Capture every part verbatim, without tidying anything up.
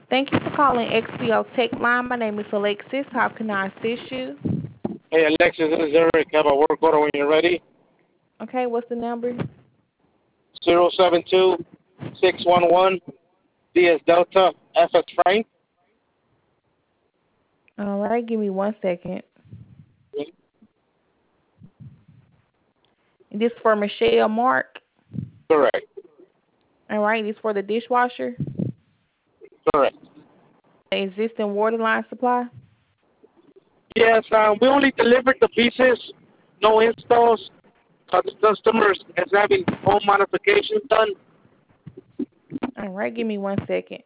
Thank you for calling X P O Tech Line. My name is Alexis. How can I assist you? Hey, Alexis, this is Eric. Have a work order when you're ready. Okay, what's the number? Zero seven two six one one D S Delta F S Frank. All right, give me one second. This for Michelle Mark. Correct. All right, this for the dishwasher. Correct. The existing water line supply. Yes, um, we only delivered the pieces, no installs. Uh, the customers is having home modifications done. All right, give me one second.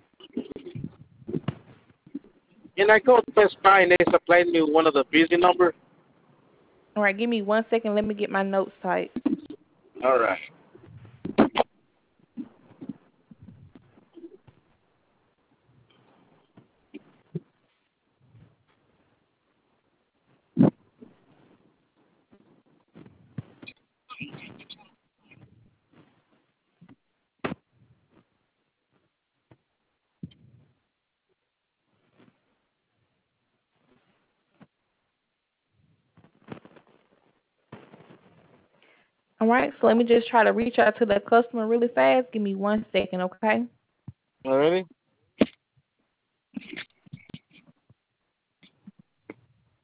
And I go to Best Buy and they supplied me with one of the busy number. All right, give me one second. Let me get my notes typed. All right. All right, so let me just try to reach out to the customer really fast. Give me one second, okay? Already?